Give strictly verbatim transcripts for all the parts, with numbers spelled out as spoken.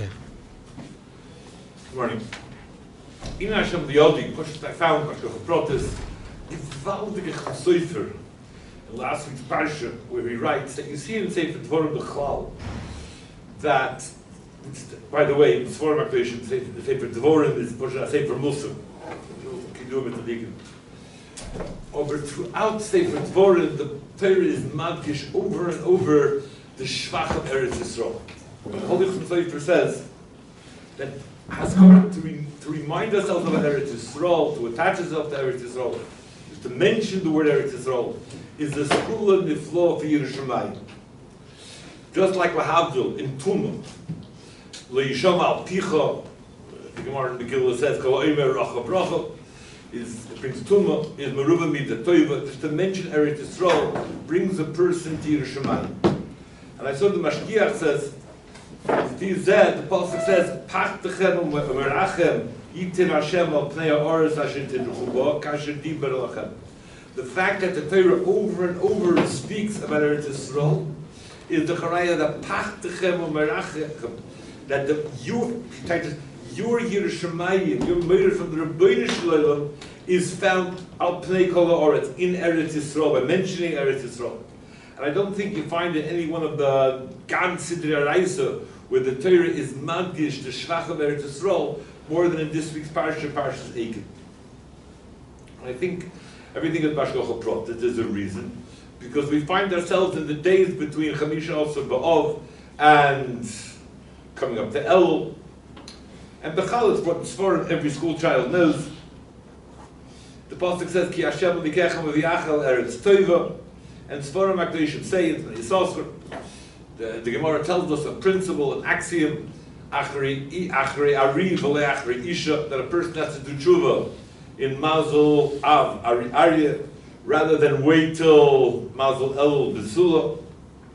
Okay. Good morning. In Hashem the Yodi, what I found, what I brought is, is gewaltige Chasoifer in last week's Parsha, where he writes that you see in Sefer Dvorim B'chlal that, by the way, in Sforim HaKadoshim, Sefer Dvorim is Sefer Musa. Over throughout Sefer Dvorim, the Torah is madgish over and over the Shvach of Eretz Yisrael. The Holy Sefer says that has come to, re, to remind ourselves of Eretz Yisrael, to attach itself to Eretz Yisrael, is to mention the word Eretz Yisrael, is the Skula Niflo for Yerushalayim. Just like Lahavdil in Tumah, Leisham al Picha, the Gemara in Megillah says, Kol Omer Racha Bracha, is it brings Tumah, is Meruba Midah Toiva, just to mention Eretz Yisrael brings a person to Yerushalayim. And I saw the Mashgiach says, the Pasuk says, Pachtechem u'merachem yitin Hashem al pnei ha'oretz asher tidruchu bo kasher diber lachem. The fact that the Torah over and over speaks about Eretz Yisrael is the charaya that Pachtechem u'merachem, that the you your Yerushalayim, your murder from the Rebbeinu Shalom is found al pnei kol ha'oretz in Eretz Yisrael by mentioning Eretz Yisrael. And I don't think you find in any one of the Gan Sidrei Araisa where the Torah is madgish, the Shvach of Eretz Yisrael, more than in this week's Parsha, Parshas Eiken. And I think everything is Bashgocha Prot, that there's a reason, because we find ourselves in the days between Chamisha Asar B'Av and coming up to Elul. And Bechal is what in Sforim every school child knows. The Pasuk says, Ki Hashem Elikechem v'yachal Eretz Tova. And Sforim HaKadoshim say it, Yisosfer. The, the Gemara tells us a principle, an axiom, Achrei Ari v'le Achrei Isha, that a person has to do tshuva in Mazel Av, Ari Aryeh, rather than wait till Mazel Elul Besula.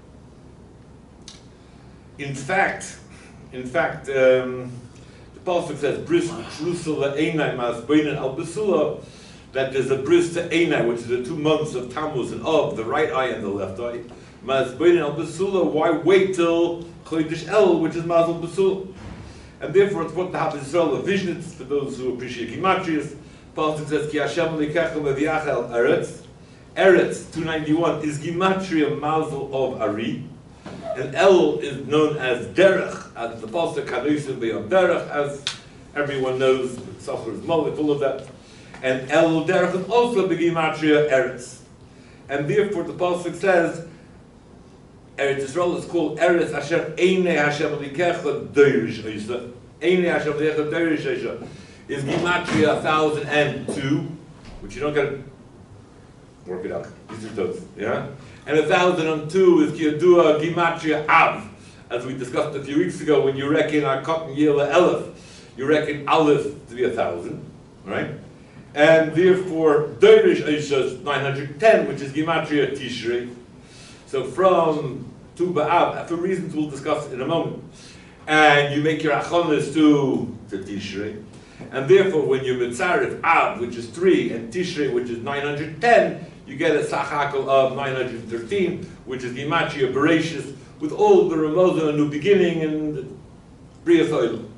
In fact, in fact, um, the Pasuk says, Bris Shlusa le'enai mas beinen al Besula, that there's a bris to Einai, which is the two months of Tammuz and Av, the right eye and the left eye. Mas beinin al Besula, why wait till Chodesh El, which is Mazel Besula? And therefore it's what the Happy Yisrael, a vision, for those who appreciate Gimatrius. Pasuk says, Ki Hashem Elikechem v'yachal Eretz. Eretz, two ninety-one, is Gimatria Mazel of Ari. And El is known as Derech, as the Pasuk Kadoshim B'Yom Derech, as everyone knows, Sachar is Molech, full of that. And El Derech is also B'Gimatria Eretz. And therefore the Pasuk says, Eretz Yisrael is called Eretz Asher Einei Hashem Elikecha Deirish Eisha. Einei Hashem Elikecha Deirish Eisha is Gimatria one thousand two, which you don't get to work it out. These are those, yeah? And one thousand two is Kiyadua Gimatria Av. As we discussed a few weeks ago, when you reckon our cotton Yela Elef, you reckon Aleph to be a thousand, right? And therefore, Deirish Eisha is nine hundred ten, which is Gimatria Tishrei. So from Tu B'Av, for reasons we'll discuss in a moment, and you make your achonis to, to Tishrei, and therefore when you mitzaref Av, which is three, and Tishrei, which is nine hundred ten, you get a sachakal of nine hundred thirteen, which is Gimatria Bereshis, with all the Ramazah, a new beginning, and B'rias Olam.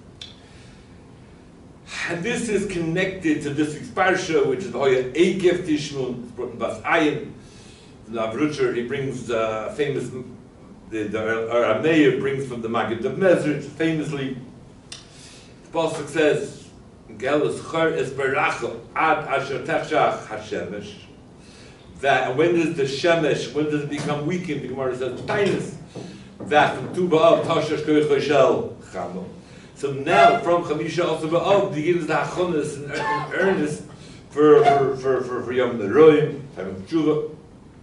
And this is connected to this week's Parsha, which is the Hoya Eikev Tishmun, it's brought in Bas Ayin. The Avrucher, he brings the uh, famous, the, the Arameir brings from the Maggid of Mezrich, famously, the Pasuk says, Gelas Chor es Beracha ad asher techshach hashemesh. That, and when does the Shemesh, when does it become weakened? The Gemara says, Tainus, that from Tu B'Av, Tashash Koich Hoshel, Chamo. So now, from Chamisha also B'Av, begins the Hachonis in earnest for, for, for, for, for Yom Neroim, time of Tshuva.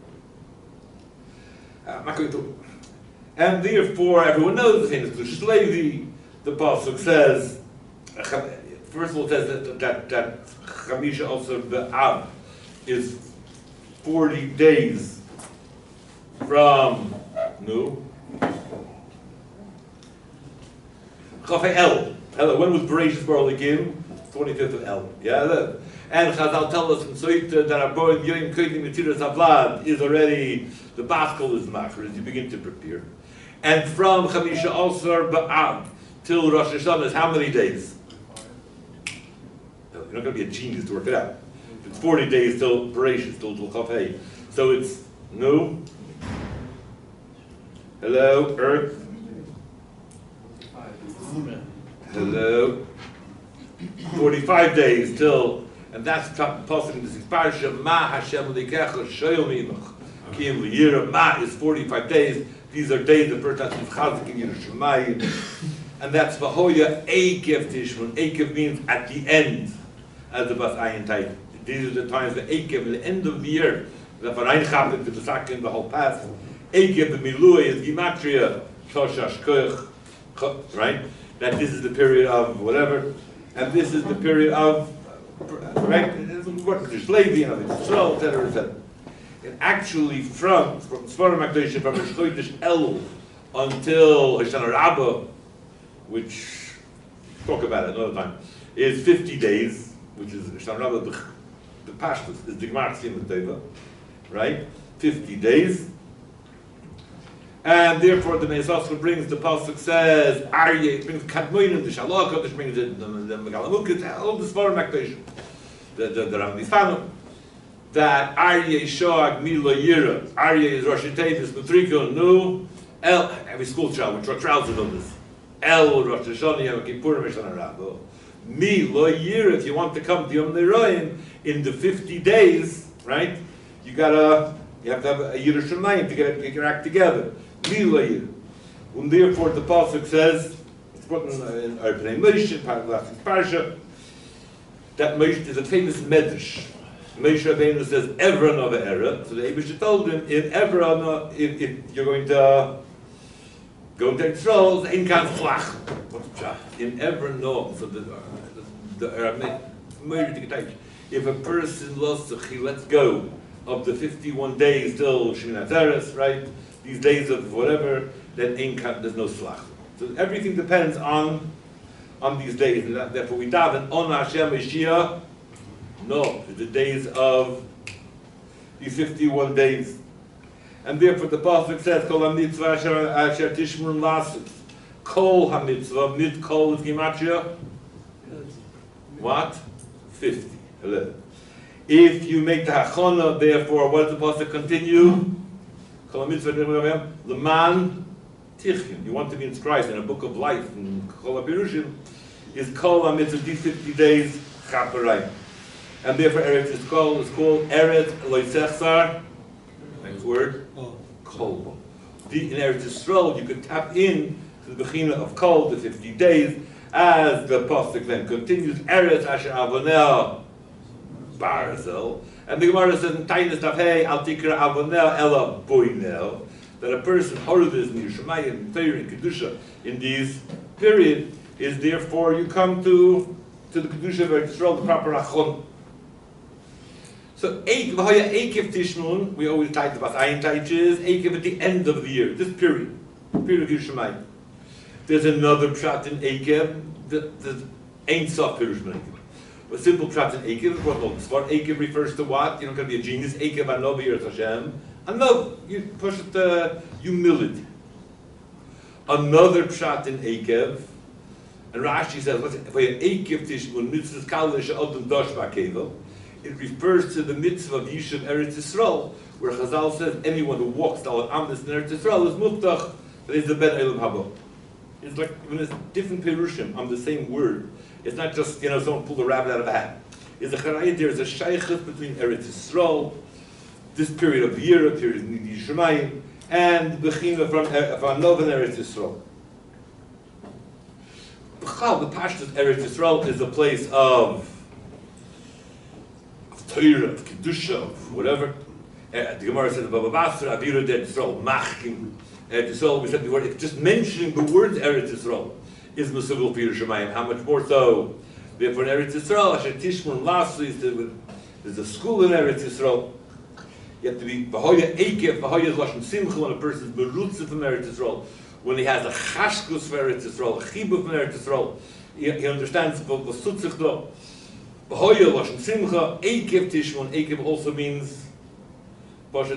And therefore, everyone knows the famous Lush Levi. The Pasuk says, first of all, it says that that, that Chamisha also B'Av is forty days from no Chafei El. When was Bereshis Bar Legim? twenty-fifth of El. Yeah. And Chazal tell us in Soita that our boy Yoim Kodim Mitiras Avlad is already, the Baskal is Machar, as you begin to prepare. And from Chamisha Asar Ba'av till Rosh Hashanah is how many days? No, you're not going to be a genius to work it out. It's forty days till Bereshit, till till Chav Hei. So it's no. Hello, Earth. Hello. Forty-five days till, and that's possible in this parsha. Ma Hashem likecha shoyel mimach. Kim liyira. Ma is forty-five days. These are days the first time is Chazak in Yerushalayim, and that's Vahoya Eikev Tishmon. Eikev means at the end, as the Bas Ayin type. These are the times the Eikev, at the end of the year, the Varayin Chapit, the Sakin, the whole path. Eikev, the Milui, is Gimatria, Shoshash Koch, right? That this is the period of whatever, and this is the period of, right? What there's Levi and Yisrael, et cetera, et cetera. And actually, from from Sfarim HaKadoshim, from Rosh Chodesh Elul until Hoshana Rabbah, which talk about it another time, is fifty days, which is Hoshana Rabbah, the, the Pashtus, is the Gemara Tzimah Teva, right? fifty days. And therefore, the Neis Yisrael brings, the Pasuk says, Aryeh, it brings Kadmoinim, the Shalach, it brings the Megalamukit, all the Sfarim HaKadoshim, the the the Ramnifanu, that Aryeh Shoag Milo Yira, Aryeh is Rosh Hashanah, Matrikon, Nu, El, every school child, which are trousers on this, El, Rosh Hashanah, Yom Kippurim, Hoshana Rabbah. Mi Lo Yira, if you want to come to Yom Neroim, in the fifty days, right, you gotta, you have to have a Yerushalayim to get it, get your act together. Mi Lo Yira. And therefore the Pasuk says, it's put in our Pnei Moshe, part of the last Parsha, that Moshe is a famous Medrash. Moshe Rabbeinu says, Evra Nova Era. So the Eibusha told him, in Evra, if, if you're going to uh, go to Yisrael, in Kan Flach. What's the shot? In Evra no. So the the Moshe, if a person lost he lets go of the fifty-one days till Shemin Atzeres, right? These days of whatever, then in Kan, there's no Flach. So everything depends on on these days, and that, therefore we daven on Hashem Mashiach. No, the days of these fifty-one days. And therefore the Pasuk says, Kol ha-mitzvah asher tishmurun lasus. Kol ha-mitzvah, mit kol is Gematria? What? fifty. If you make the hachana, therefore, what does the Pasuk continue? Kol ha-mitzvah, l'man tichin. You want to be inscribed in a book of life, in Kol ha-pirushim, is Kol ha-mitzvah, these fifty days, chaparayim. And therefore Eretz is called, is called Eretz Loisechsar. Next word. Kol. In Eretz Yisrael, you could tap in to the Bechina of Kol, the fifty days, as the Pasuk then continues, Eretz Asher Avonel Barzel. And the Gemara says in Tainis Tafhei, Al Tikra Avonel Ela Boinel, that a person, Horuvis, in Yerushalayim, in Torah, in Kedusha, in these period, is therefore you come to to the Kedusha of Eretz Yisrael, the proper Achon. So, Eikev Tishmon, we always tie the Bas Ayin Taiches, Eikev at the end of the year, this period, period of Yerushalayim. There's another pshat in Eikev, the Ein Sof Pirush Eikev. A simple pshat in Eikev is what Svar Eikev refers to what? You're not going to be a genius. Eikev Anobi Yeret Hashem. Anov, you push it to humility. Another pshat in Eikev, and Rashi says, listen, if I have Eikev Tishmon, Mitzvahs Kalish Odom Dosh Bakevel, it refers to the mitzvah of Yishuv Eretz Yisrael, where Chazal says anyone who walks Daled Amos in Eretz Yisrael is muftach, that is the Ben Elam Haba. It's like, when it's different Pirushim on the same word, it's not just, you know, someone pulled a rabbit out of a hat. It's a charayit, there's a shaykhut between Eretz Yisrael, this period of the year, a period of Yishamayim, and Bechina from, from Nov and Eretz Yisrael. B'chal, the Pashtus Eretz Yisrael is a place of Torah, of Kedusha, of whatever. Uh, the Gemara says, Baba Basra, Avira, Eretz Yisrael, Machkim, Eretz Yisrael, we said before, just mentioning the words Eretz Yisrael is Musugul Pir Shemayim. How much more so? Therefore, in Eretz Yisrael, Asher Tishmon Lasli, there's a school in Eretz Yisrael. You have to be, V'hoya Eikev, V'hoya is Lashon Simcha, when a person is Merutza from Eretz Yisrael, when he has a Chashkus for Eretz Yisrael, a Chibu from Eretz Yisrael, he, he understands V'sutzich do. V'hoya Lashon Simcha, Eikev Tishmon, Eikev also means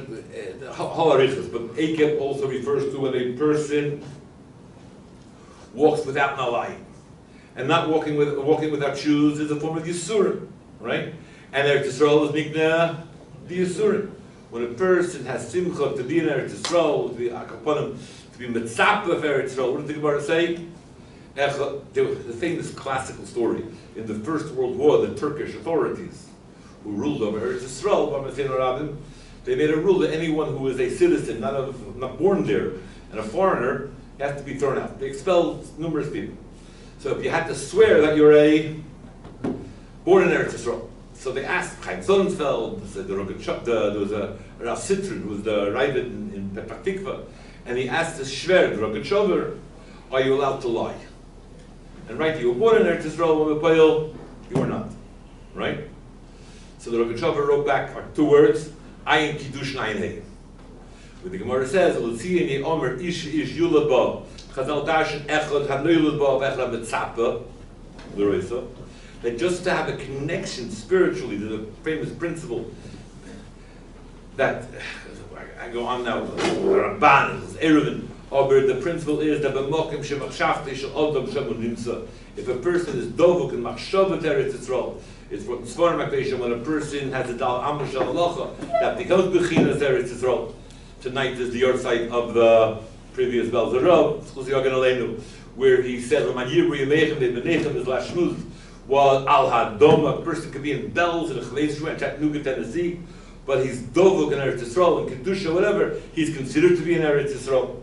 Ha'arichas, but Eikev also refers to when a person walks without nalayim. And not walking with walking without shoes is a form of Yisurim, right? And Eretz Yisrael is nikna the Yisurim. When a person has simcha to be in Eretz Yisrael, to be akaponim, to be mitzap of Eretz Yisrael, what did the Gemara say? The famous classical story in the First World War, the Turkish authorities who ruled over Eretz Yisrael, they made a rule that anyone who is a citizen, not a, not born there, and a foreigner, has to be thrown out. They expelled numerous people. So if you had to swear that you're a born in Eretz Yisrael, so they asked Chaim Sonnenfeld, the, the, the, there was a Rav Sitrin, who was the Ravid in, in Petach Tikva, and he asked the Shver, the Rogat Shover, are you allowed to lie? And right, you were born in Eretz Yisrael, you were not, right? So the Rogat Shover wrote back are two words, Ayin Kiddush Nayin Hey. Where the Gemara says, L'tziyeni Omer Ish Ish Yulaba, Chazal Darshan Echad Hanoylaba Vechla Mitzapa, L'Roisa, that just to have a connection spiritually to the famous principle that, I go on now, Ramban, Eruvin, but the principle is that b'mokim shemachshavti shel adam shemu nimsa. If a person is dovuk and machshavat Eretz Yisrael, it's what Sforim HaKadoshim, when a person has a dal amr shel halacha that becomes bechinas Eretz Yisrael. Tonight is the yahrzeit of the previous Bel Zerah, where he said, "L'man yibru yemechem ve'benechem is lashmuz." While al hadom, a person could be in Bells in a Chaleishu in Chattanooga, Tennessee, but he's dovuk in Eretz Yisrael and kedusha, whatever. He's considered to be in Eretz Yisrael.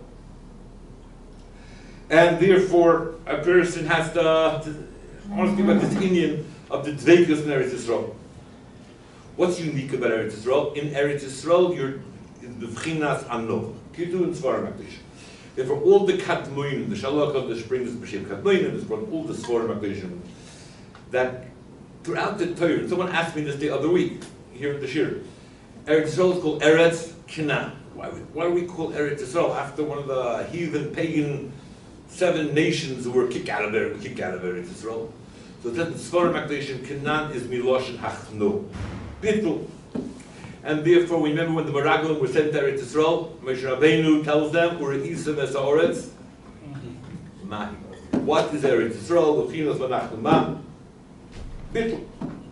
And therefore, a person has to, to I want to speak about this Indian of the Dveikus in Eretz Yisrael. What's unique about Eretz Yisrael? In Eretz Yisrael, you're in the V'chinas Anov. Kitu and Svarim HaKadoshim. Therefore, all the Katmoinim, the Shalach of the Springs, the B'Shem Katmoinim, is brought all the Svarim HaKadoshim, that throughout the Torah, someone asked me this the other week, here at the Shir, Eretz Yisrael is called Eretz Kinah. Why, why do we call Eretz Yisrael after one of the heathen, pagan, seven nations who were kicked out of there, kicked out of Eretz Yisrael? So that Sforim HaKadoshim, Canaan is Miloshen Hachno, Bittul. And therefore, we remember when the Meraglim were sent to Eretz Yisrael, Moshe Rabbeinu tells them, Ure'isem es ha'oretz, Mahi. What is Eretz Yisrael? L'chinos v'nachnu ma, Bittul.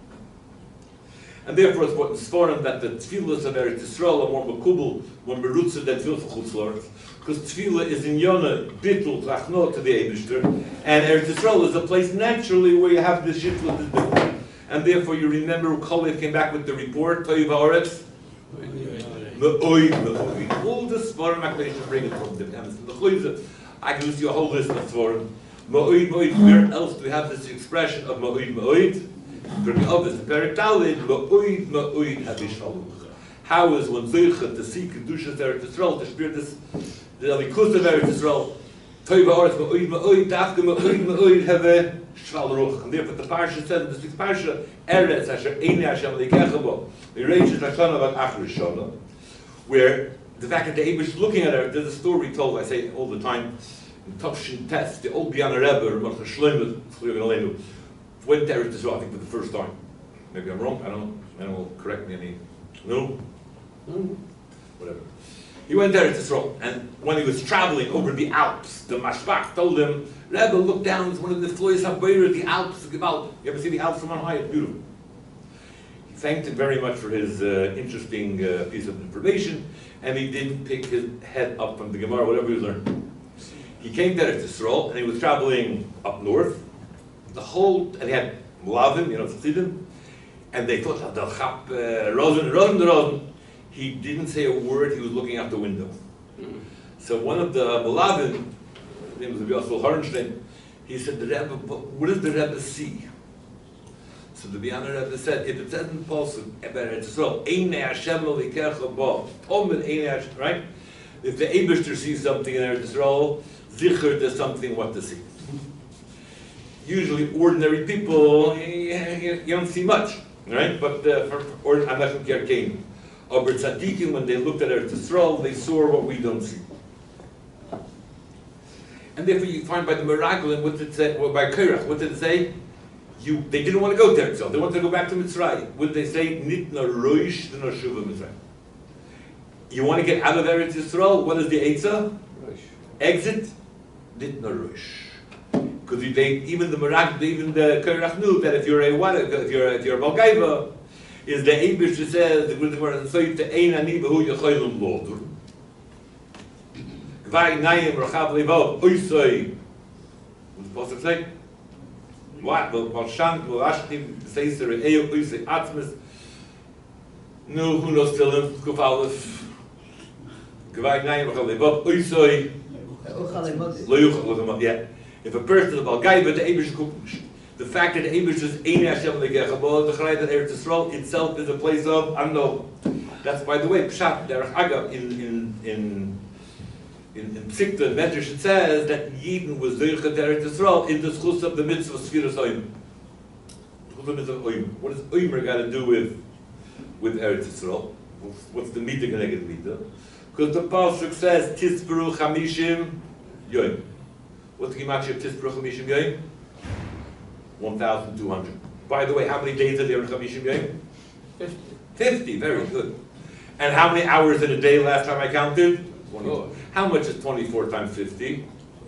And therefore, it's important Sforim that the tefillas of Eretz Yisrael are more makubal when merutza than tefillah for Chutz La'aretz. Because tefillah is in Yonah, Bittul, Tlachno to the Eibishter, and Eretz Yisrael is a place naturally where you have this shit with the Bittul. And therefore you remember Kalev came back with the report, Toiv Haaretz, Me'oid, Me'oid. All the Svarim HaKadoshim bring it from them. I can list you a whole list of Svarim. Me'oid, Me'oid, where else do we have this expression of Me'oid, Me'oid? Very obvious, Perek Daled, Me'oid, Me'oid, Habishvaluch. How is one Zeicha to see Kedushas Eretz Yisrael, to spear this, the Alikus of Eretz Yisrael, Toiv Haaretz, Me'oid, Me'oid, Dafka, Me'oid, Me'oid, Have Shval and therefore the parsha said in the sixth parsha, Eretz Asher Einei Hashem Leikecha Bo, Reish Hashana Vat Achrish Shana, where the fact that the Eibush is looking at her, there's a story told, I say all the time, in Tavshin Test, the old Biana Rebbe, Ramach Shlomo, Tzchuyog went to Eretz Yisrael, I think for the first time. Maybe I'm wrong, I don't know, anyone will correct me any, no? No? Whatever. He went to Eretz Yisrael, and when he was traveling over the Alps, the Mashpach told him, Rebbe, look down, it's one of the Floyes HaBeirah, the Alps, the Gebal. You ever see the Alps from on high? It's beautiful. He thanked him very much for his uh, interesting uh, piece of information, and he didn't pick his head up from the Gemara, whatever he learned. He came to Eretz Yisrael, and he was traveling up north, the whole, and he had Mulavim, you know, Tzidim, and they thought, Del Chap, Rosen, Rosen, Rosen. He didn't say a word, he was looking out the window. Mm-hmm. So one of the Mulavim, his name was Yosel Hornstein, he said, the Rebbe, what does the Rebbe see? So the Biana Rebbe said, if it says in Pasuk, Eretz Yisrael, Einei Hashem Leikecha Bo, Omen Einei Hashem, right? If the Eibishter sees something in Eretz Yisrael, Zicher, there's something what to see. Usually ordinary people, you, you don't see much, right? But uh, for, for Anachim Kerkein, Ober Tzadikim, when they looked at Eretz Yisrael, they saw what we don't see. And therefore you find by the Meraglim, what did it say, well, by Korach, what did it say? You, they didn't want to go there, so they wanted to go back to Mitzrayim. What did they say? Nitna roish d'no shuva Mitzrayim. You want to get out of Eretz Yisrael? What is the Eitzah? Exit. Nitna roish. Because they, even the Merak, even the Korach knew that if you're a what, if you're if you're a Balgaiva, is the Eibush says the good word so to ein ani behu yecholim lodur. Gvai nayim rachav levov oisoi. What's the pasuk say? What? Well, shank well ashtim seiser eyo oisoi atzmis. No, who knows still in Kufalif? Gvai nayim rachav levov oisoi. Yeah. If a person is a Balgaiva, the Eibush kukush. The fact that the Eibush is Ein Hashem Legechabol, the Chayat that Eretz Yisrael itself is a place of unknown. That's, by the way, Pshat, Derech Agav, in in in in, in Psikta, Medrash, it says that Yidden was Zeuchat Eretz Yisrael in the schus of the mitzvah of Sfiras Oim. What does Oimer got to do with with Eretz Yisrael? What's, what's the Midah Geneged Midah? Because the Pasuk says Tisperu Chamishim Yoim. What's the Gematria of Tisperu Chamishim Yoim? one thousand two hundred. By the way, how many days are there in Chamishim Yom? fifty. fifty, very good. And how many hours in a day last time I counted? twenty-four. How much is twenty-four times fifty?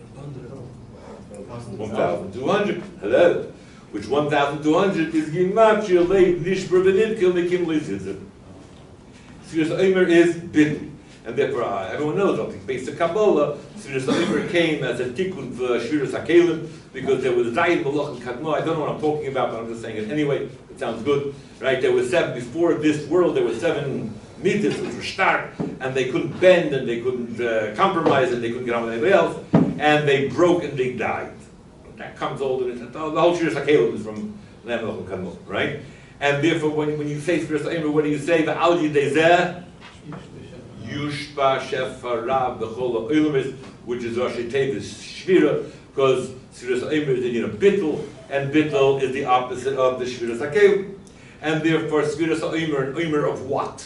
one thousand two hundred. Hello. Which one thousand two hundred is Gematria Leib Nishber Benidkil Mekim Lizizim. Sfiras Omer is Bidl. And therefore, uh, everyone knows, I think, based on Kabbalah, Sfiras Omer came as a tikkun for Shviras HaKelim, because there was Zayin Malach and Kadmah. I don't know what I'm talking about, but I'm just saying it anyway. It sounds good, right? There were seven, before this world, there were seven mitzvahs which were stark, and they couldn't bend, and they couldn't uh, compromise, and they couldn't get on with anybody else, and they broke and they died. That comes all in it. The whole Shviras HaKelim is from Zayin Malach and Kadmah, right? And therefore, when, when you say Sfiras Omer, what do you say? V'al yidei Yushba Shefarav B'chol Ha'olam, which is Rashi Tevis Shvira, because Sfiras Omer is in a bittul, and bittul is the opposite of the Shviras HaKelim, and therefore Sfiras Omer, an Omer of what?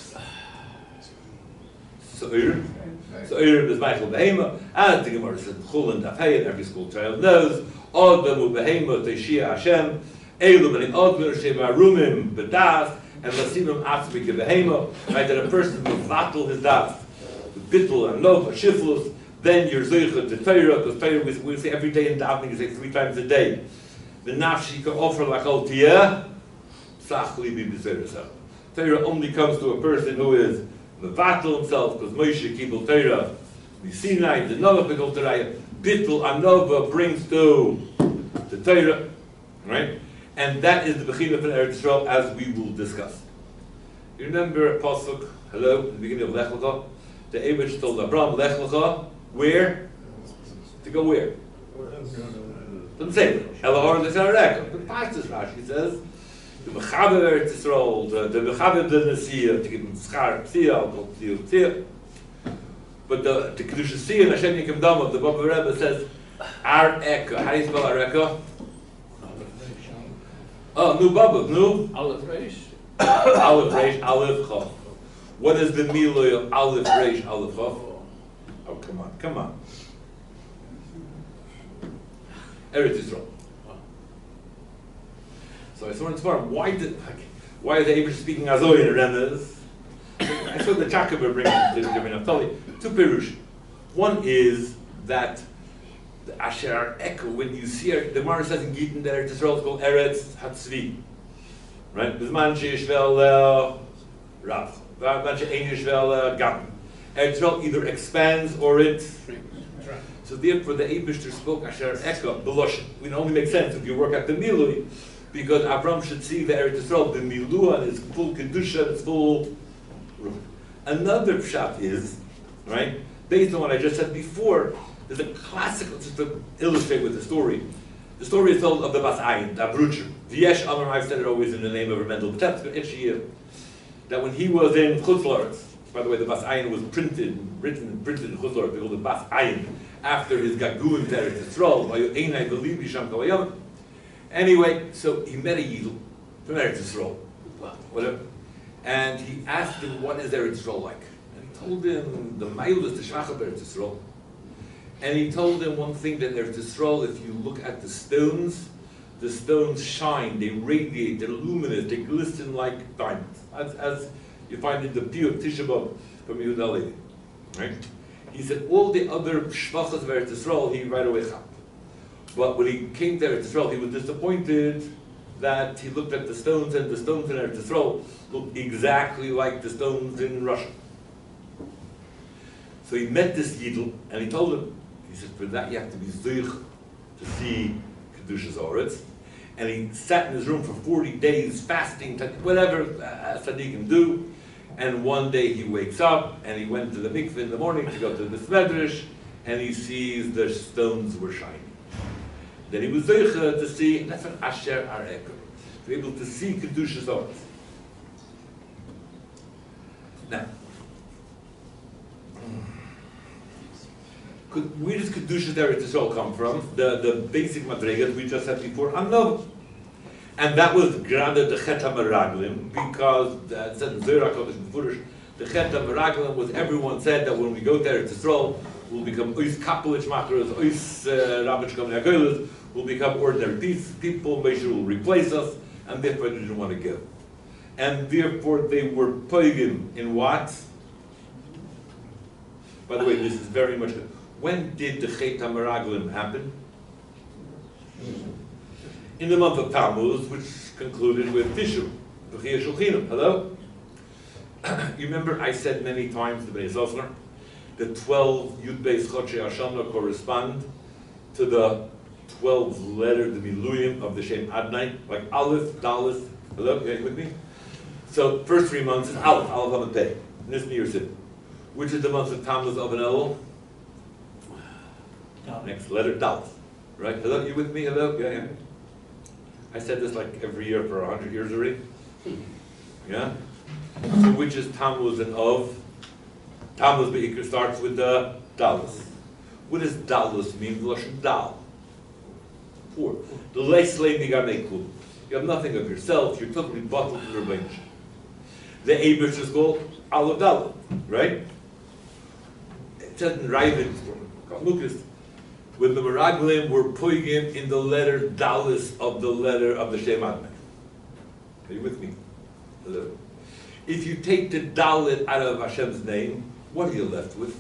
So Omer, so Omer is Michael Behema, as the Gemara said, Chul and Dafei, and every school child knows, Odam Behema Teishia Hashem, Elu B'nei Odmer Shema Rumim B'das, and Lasimim Atzmik Behema, right, that a person will vattle his das, bittul and love, shiflus, then you're Zeuchat to Torah, because Torah we, we say every day in davening, we say three times a day. The nafshi can offer lachol tiyah, sachli bi b'zerusah. Torah only comes to a person who is mevatel himself, because Moshe kibul Torah, the Sinai, the Noach b'kol Torah, bittul anova brings to the Torah, right? And that is the Bechina from Eretz Yisrael, as we will discuss. You remember Pasuk, hello, in the beginning of Lech Lecha? The Eibush told Abraham, Lech Lecha, where? To go where? Doesn't say. Elahor l'Sarek. The Pasuk Rashi says, the Mechaber Eretz Yisrael, the Mechaber the Nesiah, to give him Schar, Psia, I'll call Psia, Psia. But the the Kedusha Siyah and Hashem Yikim Dama, the Baba Rebbe says, Ar Eka. How do you spell Ar Eka? Oh, nu Baba, nu? Aleph Reish. Aleph Reish, Aleph Chav. What is the Miloy of Aleph Reish, Aleph Chav? Oh, come on, come on. Eretz Yisrael. So I saw in Sfarim, why did, why is the Eibush speaking Azoy in Remez? I saw the Chakaber bring it to the Naftali. Two Perush. One is that the Asher Echo, when you see it, the Gemara says in Gittin that Eretz Yisrael is called Eretz Hatzvi. Right? Bizman she'yishvel Rav. Bizman she'ein yishvel Gam. Eretz Yisrael either expands or it. So therefore the Eibush spoke Asher Echo, Beloshin. It only makes sense if you work at the Milui, because Avram should see the Eretz Yisrael, the Milua, and it's full Kedusha, it's full. Another pshat is, right, based on what I just said before, there's a classical, just to illustrate with the story. The story is told of the Bas Ayin, the Abrucher. V'yesh Amar, I've said it always in the name of Mendel B'Tetz, each year, that when he was in Chutz La'aretz, by the way, the Bas Ayin was printed, written and printed in Chutz La'aretz, they called the Bas Ayin, after his Gaguim to Eretz Yisrael, Vayu Einai Believe Yisham Kalayam. Anyway, so he met a Yidl from Eretz Yisrael, whatever, and he asked him, what is Eretz Yisrael like? And he told him, the Mayul is the Shvach of Eretz Yisrael. And he told him one thing, that Eretz Yisrael, if you look at the stones, the stones shine, they radiate, they're luminous, they glisten like diamonds, as, as you find in the pure Tisha B'Av from Yehuda Levi, right? He said all the other shvachas of Eretz Yisrael, he right away chap. But when he came to Eretz Yisrael, he was disappointed that he looked at the stones, and the stones in Eretz Yisrael looked exactly like the stones in Russia. So he met this Yidel, and he told him, he said, for that you have to be Zuch to see Kedushas Oretz. And he sat in his room for forty days fasting, whatever uh, tzaddikim do. And one day he wakes up, and he went to the mikveh in the morning to go to the Medrash, and he sees the stones were shining. Then he was Zuch to see, and that's an Asher Areker, to be able to see Kedushas Oretz. Now, where does Kedushas Eretz Yisrael come from? The, the basic madrigas we just said before, Anov. And that was granted the Chet HaMeraglim, because uh, said in Zohar HaKodesh Mefurish, the Chet HaMeraglim was, everyone said that when we go to Eretz Yisrael, we'll become Ois Kapelich Machras, Ois Rabbich Kamei Agoylas, we'll become ordinary people, Moshe will replace us, and therefore they didn't want to give. And therefore they were poigim in what? By the way, this is very much good. When did the Chet HaMeraglim happen? In the month of Tammuz, which concluded with Tishu, B'chiyah Shulchinim. Hello? You remember I said many times to Bnei Zosner, the twelve Yud Beis Chodshei Hashanah correspond to the twelve letters, the Miluyim of the Shem Adnai, like Aleph, Dalet. Hello? You with me? So, first three months is Aleph, Aleph Amapeh, Nisni Yersid. Which is the month of Tammuz of an Elul? Next letter, Dalet. Right? Hello, you with me? Hello? Yeah, yeah. I said this like every year for a hundred years already. Yeah? So which is Tammuz and Of? Tammuz Be'ikr starts with the Dalet. What does Dalet mean? Lashon Dal. Poor. The Leislei Migar Meikum. You have nothing of yourself, you're totally bottled in your bench. The Eibush is called Aleph Dalet, right? It says in Ravid, Lucas, when the Meraglim were poigim in the letter Dalis of the letter of the Shem Adnai. Are you with me? Hello. If you take the Dalit out of Hashem's name, what are you left with?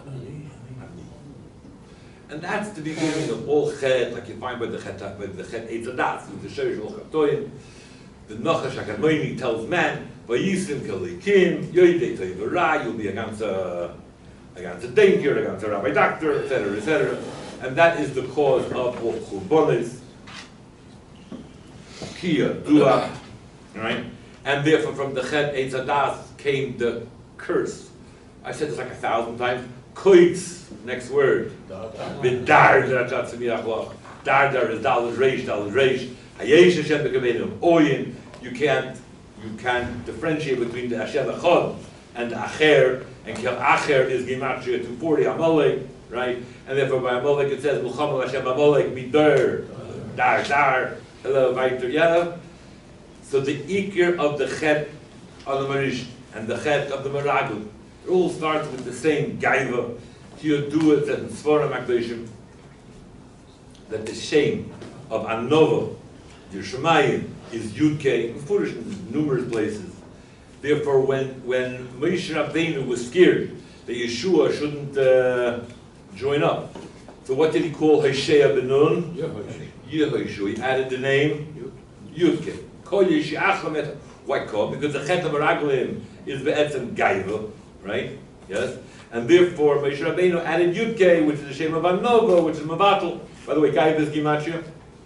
And that's the beginning of all Chet, like you find by the Chet, by the Chet Eitz Adas, with the Sherish Ol Chatoyim. The Nachash HaKadmoni tells man, Vayisim Kalikim, Yoidei Toivara, you'll be a ganzer, a ganzer Denker, a ganzer Rabbi Doctor, et cetera, et cetera. And that is the cause of all Churbonis, Kia, Dua, right? And therefore from the Chet Eitz Adas came the curse. I said this like a thousand times. Koitz, next word. B'dar Darjat Semiach Dar Dar is Dal is Reish, Dal is Reish. Hayesh Hashem B'Kamedim Oyin. You can't, you can't differentiate between the Hashem Echad and the Acher. And Kel Acher is Gematria two forty Amalek, right? And therefore by Amalek it says Mulchama Hashem Amalek Midar Dar Dar. Hello, Vaiter Yadav. So the Ikir of the Chet on the Marish and the Chet of the Meraglim, it all starts with the same Gaiva. Tiyodua that in Svarim HaKadoshim, that the shame of Anova, Yerushalayim, is Yudke, Mefurish in numerous places. Therefore, when, when Moshe Rabbeinu was scared that Yeshua shouldn't uh, join up, so what did he call Hoshea ben Nun? Yehoshua. He added the name Yudke. Why call? Because the Chet HaMeraglim is Be'etzem Gaiva, right? Yes? And therefore, Moshe Rabbeinu added Yudke, which is the shame of Anova, which is Mabatal. By the way, Gaiva is Gematria.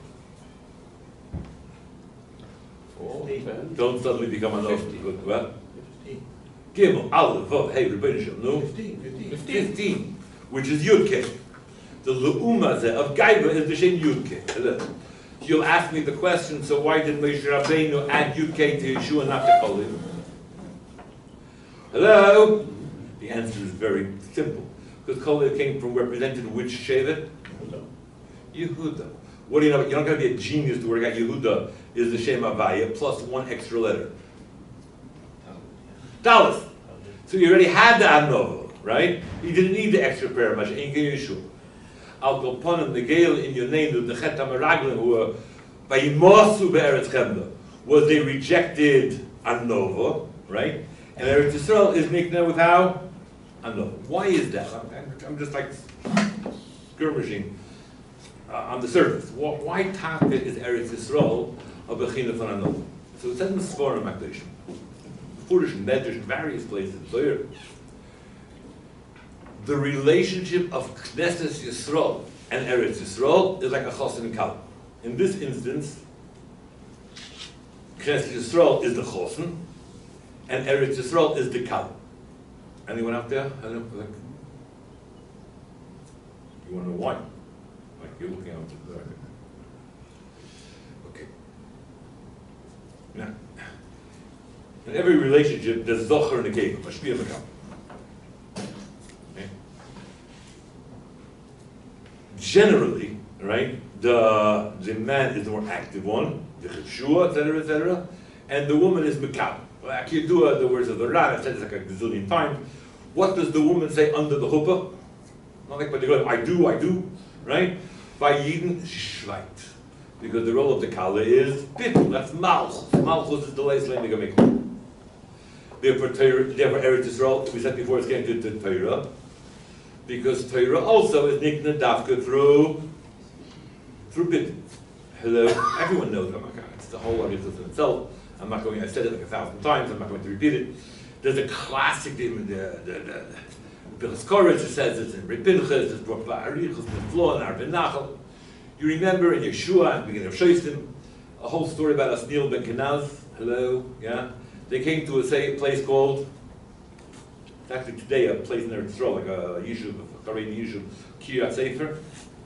Don't suddenly become an Anova. What? Gimel, Aleph, Vav, Hey, Rebbeinu Shem, no? Fifteen. Fifteen, which is Yudke. The Le'umah of Gaiva is the shame Yudke. You'll ask me the question, so why did Moshe Rabbeinu add Yudke to Yeshua, not to Kolim? Hello? The answer is very simple. Because Kolim came from represented which Shevet? Yehuda. What do you know? You're not going to be a genius to work out Yehuda is the Shem Havaya plus one extra letter. Dalet. So you already had the Anova, right? You didn't need the extra prayer much. Ain't Yeshua. Al Kolponim, the Gale in your name, the Chet HaMeraglim, who were by Yimosu Be'eretz Chemda, was they rejected Anova, right? And Eretz Yisrael is nicknamed with how? Anova. Why is that? I'm, I'm just like skirmishing. on the surface. Why Taka is Eretz Yisrael of Bechina von Anol? So it says in the Sforim Akdashim, Furish and Medrash in various places, there, the relationship of Knesset Yisrael and Eretz Yisrael is like a Chosin and Kal. In this instance, Knesset Yisrael is the Chosin, and Eretz Yisrael is the Kal. Anyone out there? I don't know, like, you want to know why? Like you're looking out to the okay. Now, in every relationship, there's Zocher and a Geva, Mashpia Makam. Okay. Generally, right, the the man is the more active one, the Cheshua, et cetera, et cetera, and the woman is Makam. Like you do uh, the words of the Ran, I said it's like a gazillion times. What does the woman say under the chuppah? Not like, but they go, I do, I do, right? By Yidden, Shvait. Because the role of the Kala is Bittul, that's Malchus. Malchus is the last line they're going to make. Therefore, therefore, Eretz Yisrael, we said before, it's getting to the Torah. Because Torah also is Nikna Dafka through, through Bittul. Hello, everyone knows, oh my God, it's the whole Arizos in itself. I'm not going, I said it like a thousand times, I'm not going to repeat it. There's a classic, the, the, the, the Bichas Koretz says it's in Brit Pinchas, it's brought by Arichos, the Flo, and Arben Nachal. You remember in Yeshua, at the beginning of Shoistim, a whole story about Asniel ben Kenaz, hello, yeah? They came to a say, place called, it's actually today a place in Eretz Yisrael, like a Yishuv, a Haredi Yishuv, Kiryat Sefer.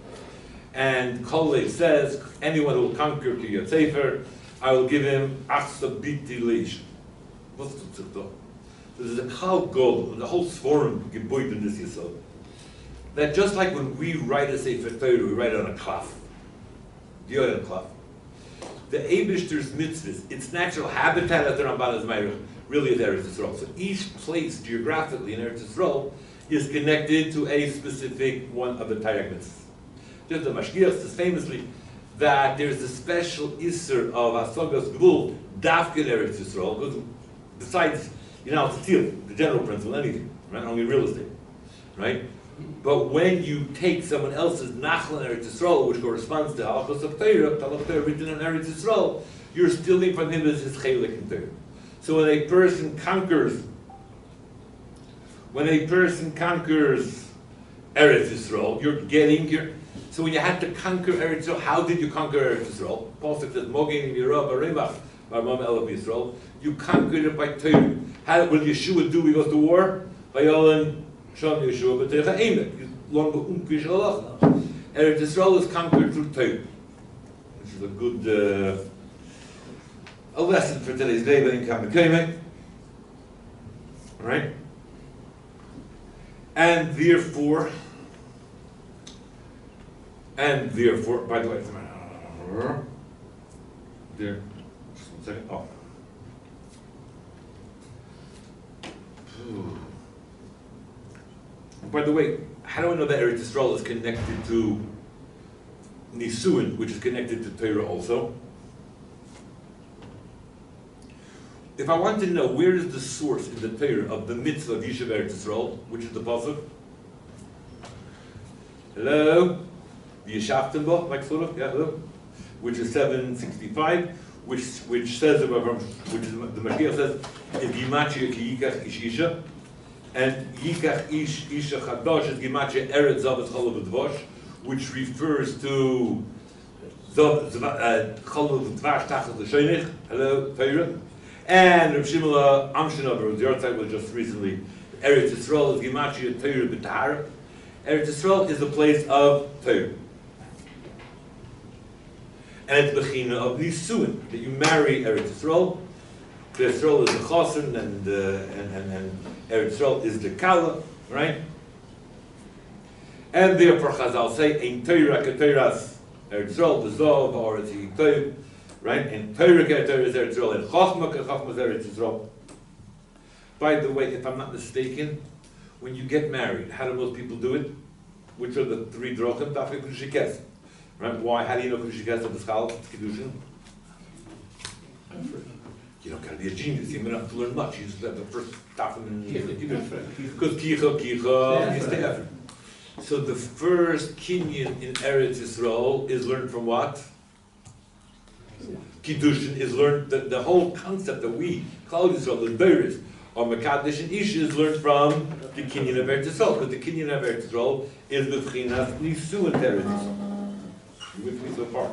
And Kolei says, anyone who will conquer Kiryat Sefer, I will give him Achsa Biti Leish. What's the tzitah? There's a Chal Gol, the whole Sforim Geboid in this Yisod. That just like when we write a Sefer Torah, we write it on a klaf. The other klaf. The Eibishter's mitzvahs, its natural habitat at the Ramban Azmairich, really is Eretz Yisrael. So each place geographically in Eretz Yisrael is connected to a specific one of the Torah mitzvahs. There's the Mashgiach says famously that there's a special Isser of Asogas Gvul, Dafka in Eretz Yisrael, because besides, you know, it's still the general principle, anything, right? Only real estate, right? But when you take someone else's Nachal in Eretz Yisrael, which corresponds to Halachos of Torah, Talach Torah written in Eretz Yisrael, you're stealing from him as his Chelik in Torah. So when a person conquers, when a person conquers Eretz Yisrael, you're getting your. So when you had to conquer Eretz Yisrael, how did you conquer Eretz Yisrael? Paul says, "Mogen Yirav Aremach Barmam Elav Yisrael." You conquered it by Torah. How will Yeshua do? He goes to war. Vayolan Sham Yeshua B'Teicha Eimek. Long Umkish Allah. Eretz Yisrael is conquered through Torah, which is a good uh, a lesson for today's day. But in Kamekaymek, right? And therefore. And therefore, by the way, there, just one second. Oh. By the way, how do I know that Eretz Yisrael is connected to Nisuin, which is connected to Torah also? If I want to know where is the source in the Torah of the mitzvah of Yishuv Eretz Yisrael, which is the pasuk? Hello? The Yeshaftim Bo, like sort of, yeah, hello? Which is seven sixty-five, which which says about, which is the Mashiach says, is Gimatria ki Yikach ish Isha, and Yikach ish Isha Chadash is Gimatria Eretz Zav Chalav Dvash, which refers to Chalav Dvash Tachas L'Shoinich, hello, Torah, and Rav Shimla Amshinov, the Yortzeit was just recently, Eretz Yisrael is Gimatria Torah B'Tahara. Eretz Yisrael is the place of Torah. And it's Bechina of Nisuin, that you marry Eretz Yisrael. Eretz Yisrael is the Chosin, and, uh, and, and, and Eretz Yisrael is the Kala, right? And therefore Chazal say, Ein Torah keTorahs Eretz Yisrael, the Zov, or it's Yiktoiv, right? And Torah keTorah is Eretz Yisrael, and Chochma keChochma is Eretz Yisrael. By the way, if I'm not mistaken, when you get married, how do most people do it? Which are the three drochim? Dafka Kushikes. Right? Why? How do you know Kushikes of the Schal? It's Kiddushin. You don't gotta be a genius. You don't have to learn much. You just have the first dafim in Kiddushin. Because Kicha, Kicha, is the effort. So the first kinyan in Eretz Yisrael is learned from what? Kiddushin is learned, the, the whole concept that we, Klal Yisrael, the Beres, or Mekadesh and Isha is learned from the kinyan of Eretz Yisrael, because the kinyan of Eretz Yisrael is the B'chinas Nisu and Eretz Yisrael. You with me so far?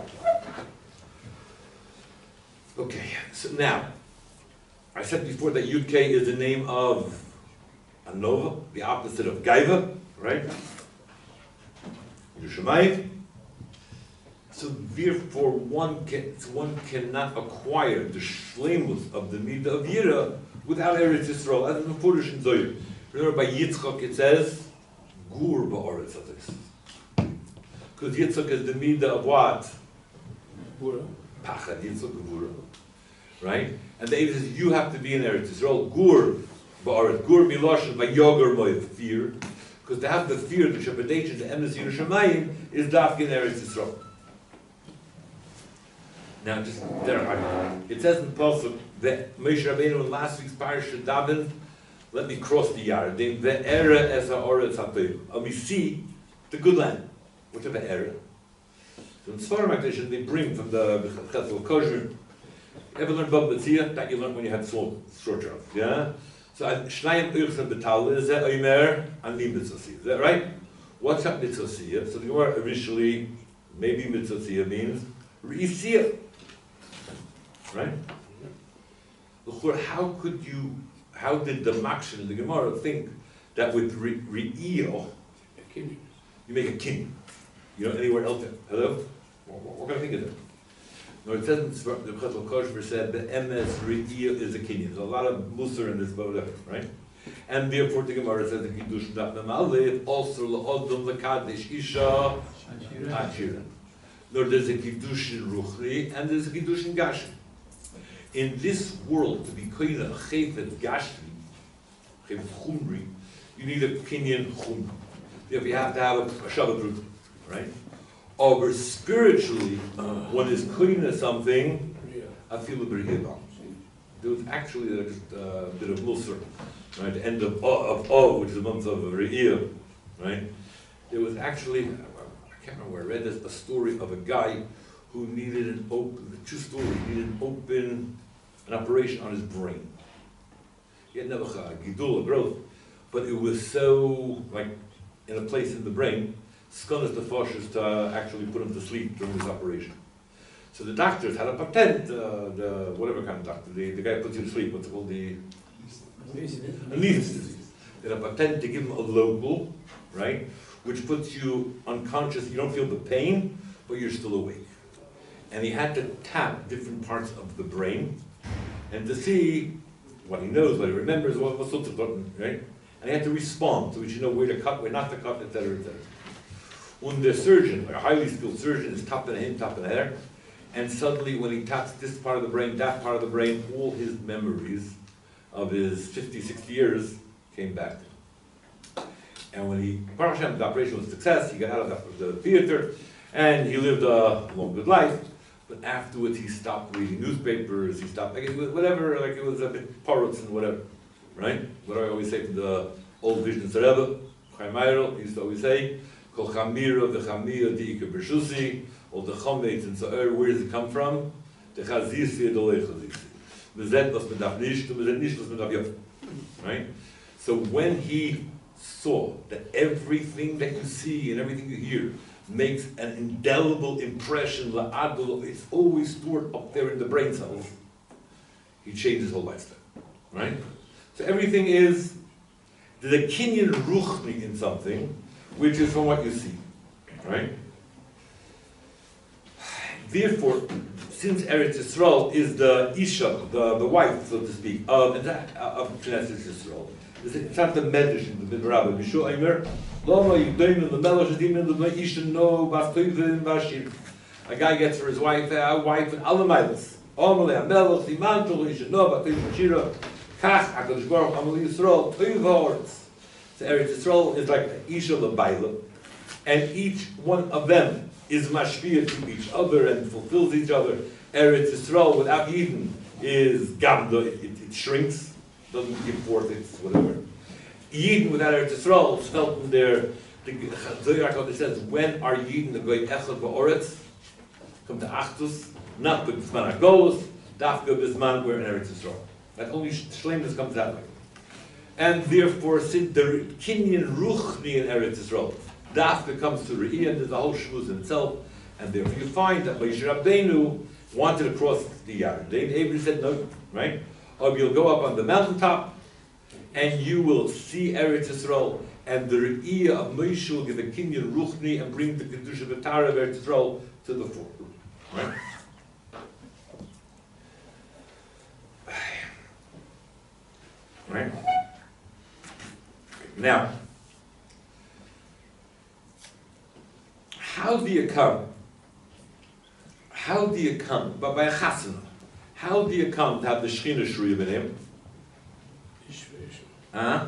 Okay, so now, I said before that Yud K is the name of Anova, the opposite of Gaiva, right? Yerushalayim. So therefore, one can one cannot acquire the shleimus of the midah of Yira without Eretz Yisrael. As in the Furish in Zohar. Remember by Yitzchak it says, Gur ba'aretz hazos. Because Yitzchak is the midah of what? Gvura. Pachad, Yitzchak, Gvura. Right? And the Eiv says, you have to be in Eretz Yisrael. Gur ba'aretz. Gur miloshen v'yogar moed, fear. Because to have the fear, the trepidation, the emes Yerushalayim is dafk in Eretz Yisrael. Now, just there, it says in Pasuk that Moshe Rabbeinu in last week's parasha davened, let me cross the Yarden, the era as a oretz hatoyv. And we see the good land. What's the era? So in Sfarim HaKadoshim, they bring from the Chesel Kosher. Ever learned Bab Metzia? That you learned when you had small short jobs. Yeah. So Shnayim Urchim Betal is that Omer Ani Mitzvosiyah. Is that right? What's that Mitzvosiyah? So the Gemara initially, maybe Mitzvosiyah means Re'isiyah. Right? How could you, how did the Makshin in the Gemara think that with Re'iyah, you make a king? You know, anywhere else? Hello? What, what kind of thing is that? No, it says in the Chesel Kosher said the emes Re'iyah is a king. There's a lot of musar in this book, right? And therefore the Gemara says the Kiddush Daf Memalev also la'odom l'kadesh isha achira. No, there's a Kiddush in Ruchni and there's a Kiddush in Gashmi. In this world, to be koina a chayfet Gashmi, chayfet Chumri, you need a kinyan Chumri. Therefore you have to have a, a Shabbat root, right? Over spiritually, uh, one is koina something, I feel a bit here. There was actually a uh, bit of Musar, right? The end of of O, which is the month of Re'iyah, right? There was actually, I can't remember where I read this, a story of a guy who needed an open, true story, needed an open, an operation on his brain. He had never had a gidul, a growth, but it was so, like, in a place in the brain, Skonas the Foshers to actually put him to sleep during this operation. So the doctors had a patent, uh, the whatever kind of doctor, the, the guy puts you to sleep, what's it called, the anesthetist. They had a patent to give him a local, right, which puts you unconscious, you don't feel the pain, but you're still awake. And he had to tap different parts of the brain, and to see what he knows, what he remembers, what, what sorts of button, right? And he had to respond, so we should know where to cut, where not to cut, et cetera, et cetera. When the surgeon, like a highly skilled surgeon, is tapping him, tapping her, and suddenly when he taps this part of the brain, that part of the brain, all his memories of his fifty, sixty years came back. And when he, Baruch Hashem, the operation was a success, he got out of the, the theater, and he lived a long, good life. But afterwards, he stopped reading newspapers, he stopped, like, whatever, like it was a bit parrots and whatever, right? What do I always say from the old Vision Rebbe, Chaim Meirel, he used to always say, Kol chamira v'chamira di'ika b'shusi, or the chametz and sa'er, where does it come from? The chazisi and the lechazisi. V'zet was mit daf nisht, v'zet nisht was mit daf yot. Right? So when he saw that everything that you see and everything you hear makes an indelible impression, la'adul, it's always stored up there in the brain cells, he changed his whole lifestyle. Right? So everything is, there's a kinyan ruchni in something, which is from what you see, right? Therefore, since Eretz Yisrael is the Isha, the, the wife, so to speak, of, of Knesset Yisrael, it's not the Medrash in the Midrash, Mishu Aimer, Lama Yudaim the Melech Shadim the Isha no Bas Toivin Bashir. A guy gets for his wife, a wife in Alamailas. Amalei Melech Simantul Isha no Bas Toivin Bashir. Kach Hakadosh Baruch Amalei Yisrael Toiv Haaretz. So Eretz Yisrael is like Isha L'Baila, and each one of them is mashpia to each other and fulfills each other. Eretz Yisrael without Eden is Gamda, it, it, it shrinks, doesn't give forth its whatever. Eden without Eretz Yisrael is felt in their the Zohar HaKadosh says, when are Yidden the Goy Echad Ba'oretz? Come to Achdus, not with Bisman HaGolus, Dafka Bisman, we're in Eretz Yisrael. That only Shlemus comes that way. And therefore, since the Kinyan Ruchni in Eretz Yisrael, Dafka comes to Re'iyah, and there's a whole shmuz in itself, and therefore you find that Moshe Rabbeinu wanted to cross the Yarden. Abraham said no, right? Or you'll go up on the mountaintop, and you will see Eretz Yisrael, and the Re'iyah of Moshe will give a Kinyan Ruchni and bring the Kedusha V'Tara of Eretz Yisrael to the fore. Right? Right? Now, how do you come? How do you come? But by a chasana, how do you come to have the Shechina Shruya in him? Huh?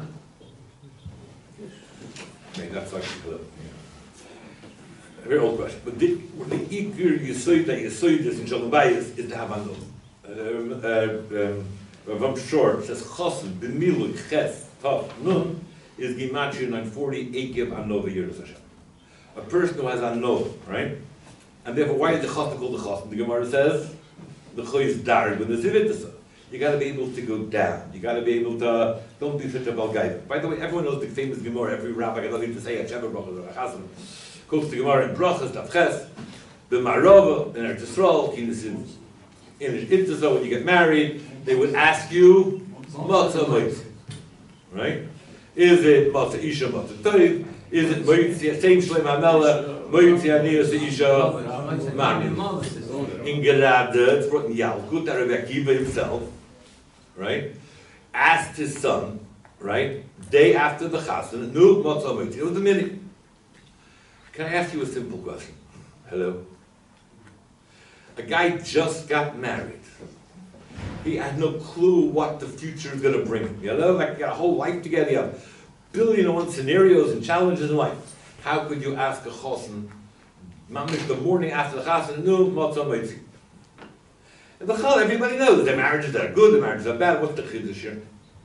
Okay, that's like a very old question. But the the Iker Yisoid that Yisoid is in Shalom Bayis is to have a no. Rav Shor says Chosin b'milu ches tav nun is gematria nine forty ekev anova years Hashem. A person who has a no, right? And therefore, why is the Chosin called the Chosin? The Gemara says the Choy is dar when the zivitasa. You got to be able to go down. You got to be able to don't be such a balgaida. By the way, everyone knows the famous Gemara. Every rabbi I don't need to say a Sheva Brachas or a Chazan quotes the Gemara in Brachas Tavches the Marova in Eretz Yisrael in in Itzazo when you get married. They would ask you, Matzah Moitzi, right? Is it Matzah Isha, Matzah Toiv? Is it Moitzi, same Shlem HaMelech, Moitzi Aniyas Isha, Mani? In Gerade, it's brought in Yalkut, that Rabbi Akiva himself, right, asked his son, right, day after the Chassan, Nu Matzah Moitzi. It was a minute. Can I ask you a simple question? Hello? A guy just got married. He had no clue what the future is going to bring. You know, like you got a whole life together. You have billion and one scenarios and challenges in life. How could you ask a chosin, mamish the morning after the chasen, no, matzah moitzi? And the chal, everybody knows their marriages are good, their marriages are bad. What's the chiddush here?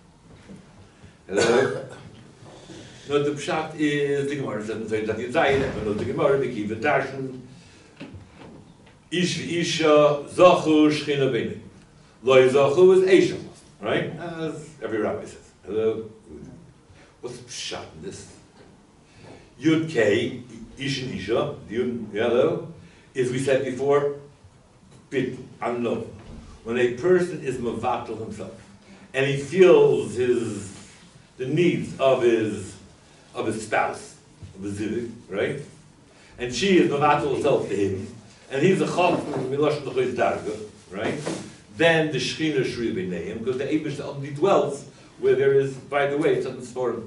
Hello. No, the pshat is the Gemara says that you zayin, but no, the Gemara the kiva darshan ish v'isha zachu shchina b'nei. Lo Yizachu is Asia, right? As every rabbi says. Hello? What's the pshat in this? Yud K, Ish and Isha, Yud, hello, as we said before, bit unknown. When a person is mavatal himself, and he feels his, the needs of his, of his spouse, of his zivik, right? And she is mavatal herself to him, and he's a chaf from Milosh L'choyz Darga, right? Then the Shechina Shruya B'neihem, because the Eibush only dwells where there is, by the way, it's on the Sforim.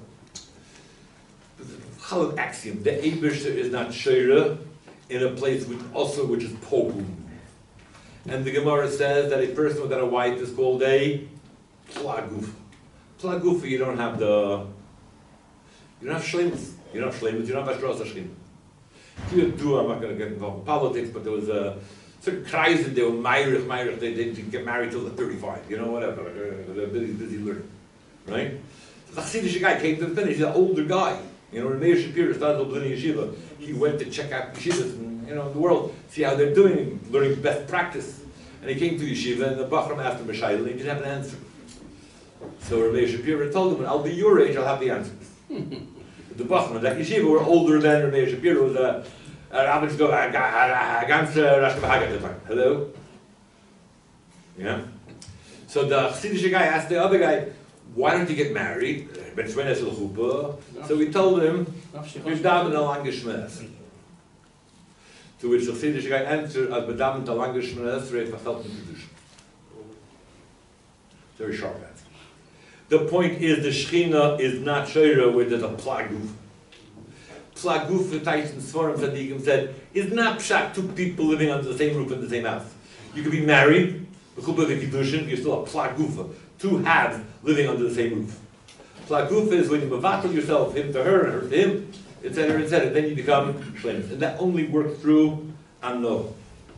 Chalad axiom, the Eibush is not Sheira in a place which also which is Pogum. And the Gemara says that a person without a wife is called a Plaguf. Plaguf, you don't have the, you don't have Shlemus. You don't have Shlemus, you don't have Ashras Hashchina. You do, I'm not going to get involved in politics, but there was a certain kreisen, they were Meirich, Meirich, they didn't get married till they're thirty-five, you know, whatever. They're busy, busy learning, right? The Chassidish guy came to the finish, he's an older guy. You know, when Meir Shapiro started opening yeshiva, he went to check out yeshivas in, you know, the world, see how they're doing, learning best practice. And he came to yeshiva, and the Bachram asked him a shayla, and he didn't have an answer. So Meir Shapiro told him, when I'll be your age, I'll have the answers. The Bachram, that yeshiva, were older than Meir Shapiro was a hello? Yeah? So the Chassidish guy asked the other guy, why don't you get married? So we told him, to which the Chassidish guy answered, very sharp answer. The point is, the Shechina is not Sheira where there's a plaguf. Plaguf, the Tyson Svarim Tzadikim said, is not pshat two people living under the same roof in the same house. You could be married, you're still a plagufa, two halves living under the same roof. Plagufa is when you mavatal yourself, him to her, her to him, et cetera, et cetera. Then you become shlemus. And that only works through Anno.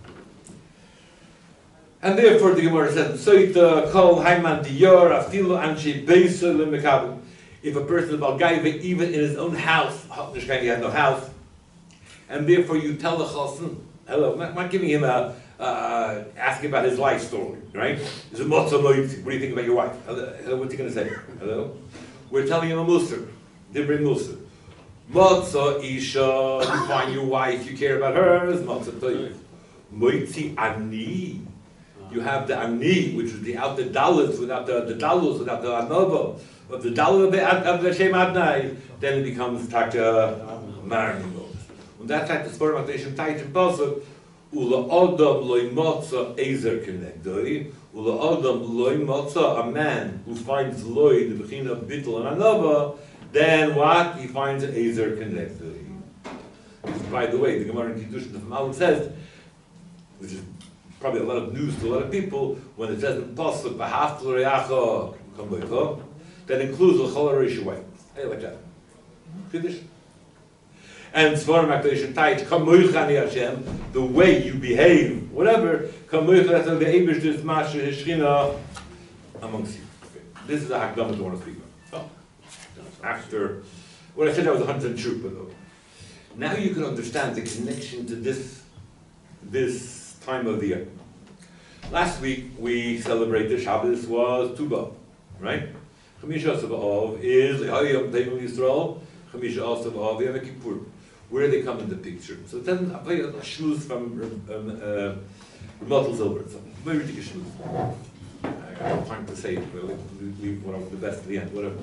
And therefore the Gemara says, Soita kol haiman diyor afilu anshi beisa lemekabel. if a person is Balgaiva, even in his own house, he had no house, and therefore you tell the chassan, hello, I'm not, not giving him a, uh, asking about his life story, right? Is it Motza Moitzi? What do you think about your wife? Hello, hello, what's he going to say? Hello? We're telling him a Musar, Dibri Musar. Motza Isha, you find your wife, you care about her, is Motza Toiv. Moitzi Ani. You have the Ani, which is the out the Dallas, without the, the Dalus, without the Anova, of the Dalus of the Shem Adnai, then it becomes Taka Marni. Und that's like the Spormatation Tait in Pasuk, Ula Adam loy motza ezer kenegdoi, Ula Adam loy motza, a man who finds loy, the Bechina of Bittel and Anova, then what? He finds an ezer kenegdoi. By the way, the Gemara in Kiddushin of Malin says, which is probably a lot of news to a lot of people, when it says in Pasuk, B'haftel re'acha kamboicha, that includes l'chol ha'reish way. Hey, like that. Kiddush. And Svarim HaKadosh Tait, Kamoichani Hashem, the way you behave, whatever, Kamoichani Hashem, the Eibush Dis Masha Hishchina amongst you. Okay. This is a Hakdama I want to speak about. Oh. After, what I said I was one hundred true, but though. Now you can understand the connection to this, this time of the year. Last week we celebrated Shabbos was Tu B'Av, right? Chamisha B'Av is Hayom Teimel Yisrael, Chamisha B'Av Yom Kippur. Where they come in the picture. So then I play a shmooze from um, uh, Motel Silver. It's a very ridiculous shmooze. I don't have time to say it, but we'll leave one of the best at the end, whatever.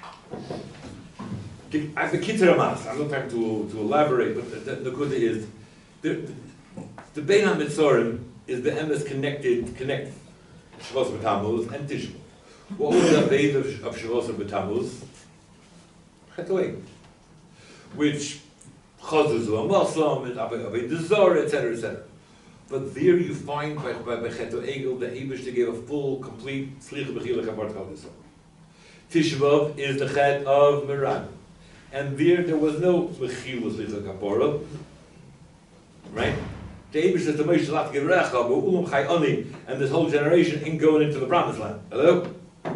I have a Kitzur Amas. I'm not trying to, to elaborate, but the, the, the good is, the, the, the Bein HaMitzorim is the emes connected, connect Shavuos B'Tammuz and Tisha. What was the base of, of Shavuos B'Tammuz? Chetoi. Which Chazuz a Muslim, and Avodah Zarah, et cetera, et cetera. But there you find by by Becheto Egel the Eibush gave a full, complete Slicha B'Chilach Abart Chazuz. Tisha B'Av is the Chet of Meran, and there there was no B'Chilach Slicha Kapora, right? The Eibush says the Moshe Lat Gerecha, but Ulam Chai Ani, and this whole generation ain't going into the Promised Land. Hello?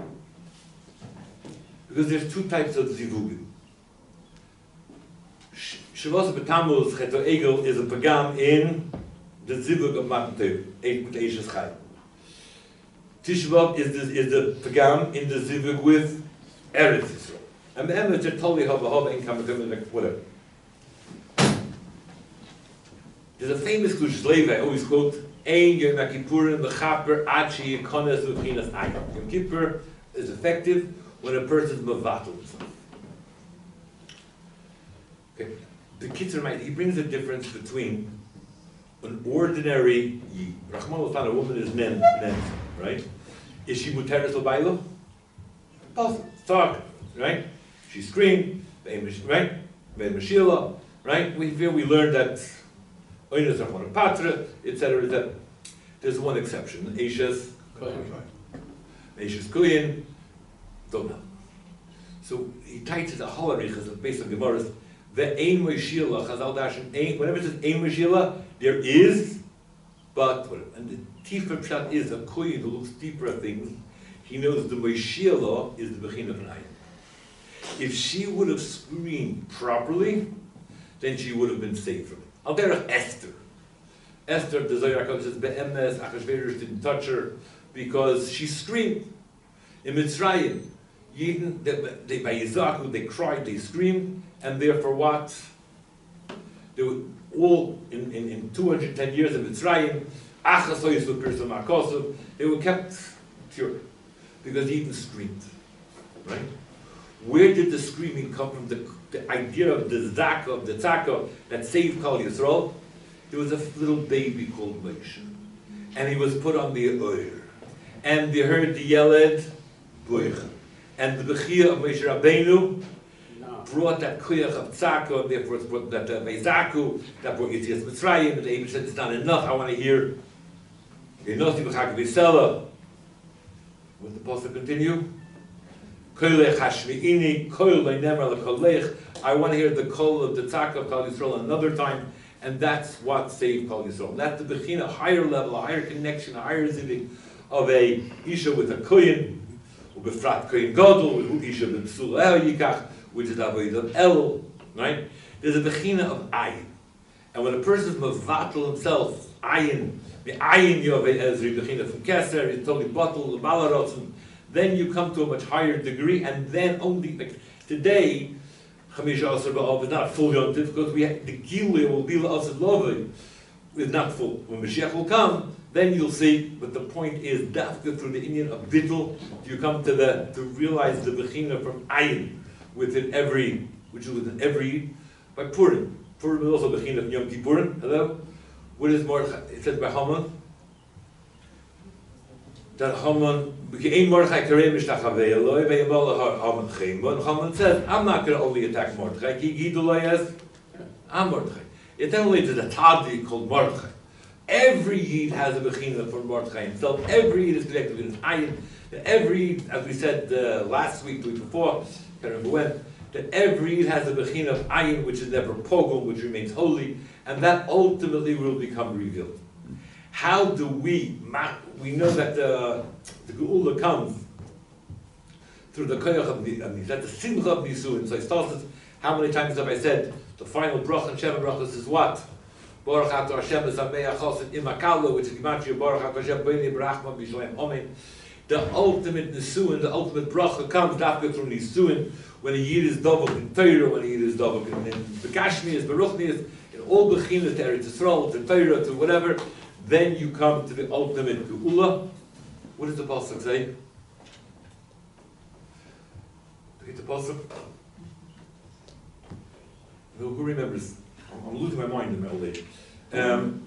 Because there's two types of zivugim. Shavuos B'Tammuz Cheto Egel is a pagam in the zivug of Matan Torah, eight with Eishes Chai. Tisha B'Av is the, is the pagam in the zivug with Eretz Yisrael. And the Emet are totally hava hava in Kamakam, whatever. There's a famous Klush Levi, I always quote, Ein Yom Kippurim B'Chaper Achi Yekones V'Chinas Ayim. Yom Kippur is effective when a person is mevatel himself. Okay. The Kitzur, he brings a difference between an ordinary Yid. Rahman was found a woman is nem, nem, right? Is she muteres l'baylo? Possible. Talk, right? She screamed, right? Meshila, right? We feel we learned that oinas rachman patra, et cetera, et cetera. There's one exception. Eishes, Eishes Kuyin, don't know. So he tights the halarichas based on Gemara's. The Ein Meshila, Chazal Dashin, whenever it says Ein Meshila, there is, but, and the Tifa Pshat is a Koyin who looks deeper at things. He knows the Meshila is the Bechin of an Ayah. If she would have screamed properly, then she would have been saved from it. Al derech Esther. Esther, the Zohar HaKadosh says, Be'emes, Achashverosh didn't touch her because she screamed. In Mitzrayim, Yidden, they, they, by Yizaku, they cried, they screamed, and therefore what? They were all, in, in, in two hundred ten years of Mitzrayim, they were kept pure, because Yidden screamed, right? Where did the screaming come from? The, the idea of the Zaka, of the Tzaka, that saved Kal Yisrael? There was a little baby called Moshe, and he was put on the Oyer, and they heard the Yeled, Boich. And the Bechia of Moshe Rabbeinu no. brought that Kuyach of Tzaka, and therefore it's brought that uh, Veizaku, that brought Yitzias Mitzrayim, and the Eibush said, it's not enough, I want to hear Enosi B'chak V'Sela. Will the Pasuk continue? Koilech Hashmi'ini, Koil Leinemar L'Kolech. I want to hear the Kol of the Tzaka of Kal Yisrael another time, and that's what saved Kal Yisrael. That's the Bechina, a higher level, a higher connection, a higher zivik of a Isha with a Koyin, Ubefrat Kohen Gadol, Hu Isha B'Psul El Yikach, which is Avodah El, right? There's a bechina of ayin. And when a person is mevatel himself, ayin, the ayin yovei ezri, bechina from keser, is totally bottled, the malarotzen, then you come to a much higher degree, and then only, like, today, Chamisha Asar Ba'av is not full yontif, because we have, the Gilia will be Asar Lovei, is not full. When Mashiach will come, then you'll see, but the point is, dafka through the Indian of Bittul, you come to the, to realize the bechina from ayin, within every, which is within every, by Purim. Purim is also bechina of Yom Kippurim. Hello? What is Mordechai? It says by Haman, that Haman, Ein Mordechai Karei Mishtachavei Eloi, Ve'yamol Haman Chayim. Haman says, I'm not going to only attack Mordechai, Ki Gidulai as, I'm Mordechai. It then only to the Tadi called Mordechai. Every Yid has a bechina for Mordechai himself. Every Yid is connected with an ayin. Every, as we said uh, last week, the week before, I can't remember when, that every Yid has a bechina of ayin, which is never pogrom, which remains holy, and that ultimately will become revealed. How do we, we know that the, the Geula comes through the koyach of Nisun, that the simcha of Nisun. So I started, how many times have I said, the final brach and Shema brachas is what? Baruch Ato Hashem is Amei Achoset Imakalo, which is Gematria Baruch Ato Hashem B'nei Barachman B'Shalem Amen. The ultimate Nisuin, the ultimate bracha comes after through Nisuin, when a Yid is Dovok in Torah, when a Yid is Dovok in Bekashmi, is Baruchni, is in all Bechinas, to Eretz Yisrael, to Torah, to whatever, then you come to the ultimate Geula. What does the Pasuk say? Look at the Pasuk. Who remembers? I'm losing my mind in my old age. Um,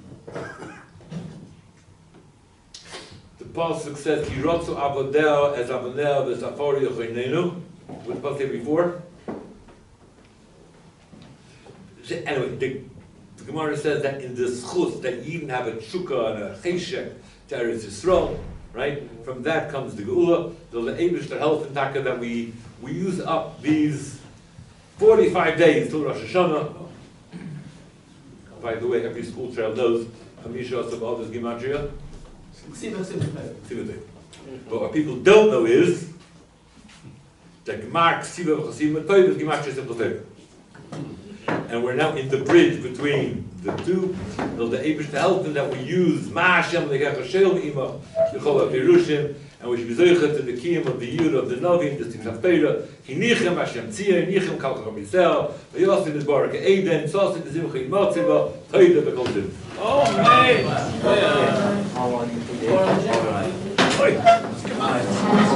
the Pasuk says, "Ki rotzu avodeo as avoneo v'safori yochaynenu." What did the Pasuk say before? Anyway, the, the Gemara says that in the schus that Yidden have a tshuka and a cheshek to Eretz Yisrael, right? From that comes the Geula. The Eibishter health and taka that we we use up these forty-five days till Rosh Hashanah. By the way, every school child knows Hamisha Asabal is Gematria. But what people don't know is that Gemar Ksiva Chasim Matoiv is Gematria Simple. And we're now in the bridge between the two. So the Eibush to help them that we use Ma'ashem Legech Hashem Ima Yechol HaPerushim, and we should be zoichet to the kiyum of the Yud of the Novim, the Tiksav Torah, Hinichem Hashem Tzia, Hinichem Kalkach HaMisel, Vayosin is Barak Eden, Sosin is Zimcha Yimotziva, Toida Bekoldim. Oh, man! Yeah.